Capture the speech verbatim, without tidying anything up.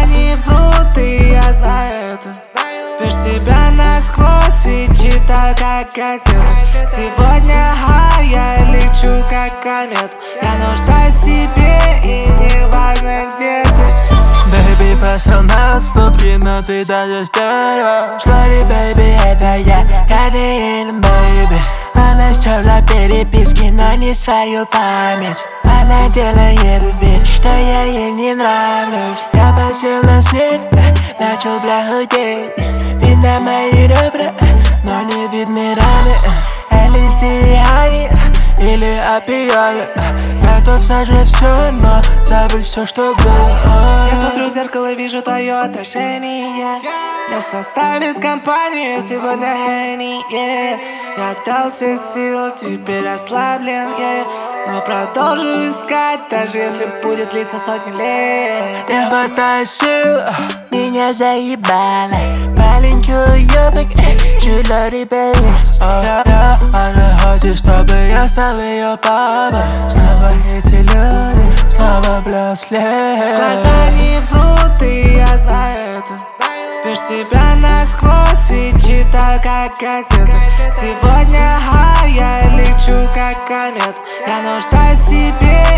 не врут, и я знаю это. Вижу тебя насквозь и читаю как газету. Сегодня ха, я лечу как комет. Я нуждаюсь в тебе, и не важно где ты. Бэйби, пошел на отступки, но ты даже стерва. Шорри, бэйби, это я, кофеин, бэйби. Она стерла переписки, но не свою память. Она делает вид, что я ей не нравлюсь. Я посел на снег, начал бля худеть. Видно мои ребра, но не видны раны. эл эс ди, хани или опиоиды. Готов сожрать все, но забыть все, что было. Я смотрю в зеркало, вижу твое отражение. Не составит компанию сегодня гений, yeah. Я дал все сил, теперь ослаблен, yeah. Но продолжу искать, даже если будет длиться сотни лет. Не хватает сил, меня заебало. Маленькую ёбок, чулори, бэйби. Она хочет, чтобы я стал ее папой. Снова эти люди, снова бля Глаза не врут, и я знаю это. Вижу тебя насквозь и читаю как газету. Сегодня ха, я лечу как комет. Я нуждаюсь в тебе,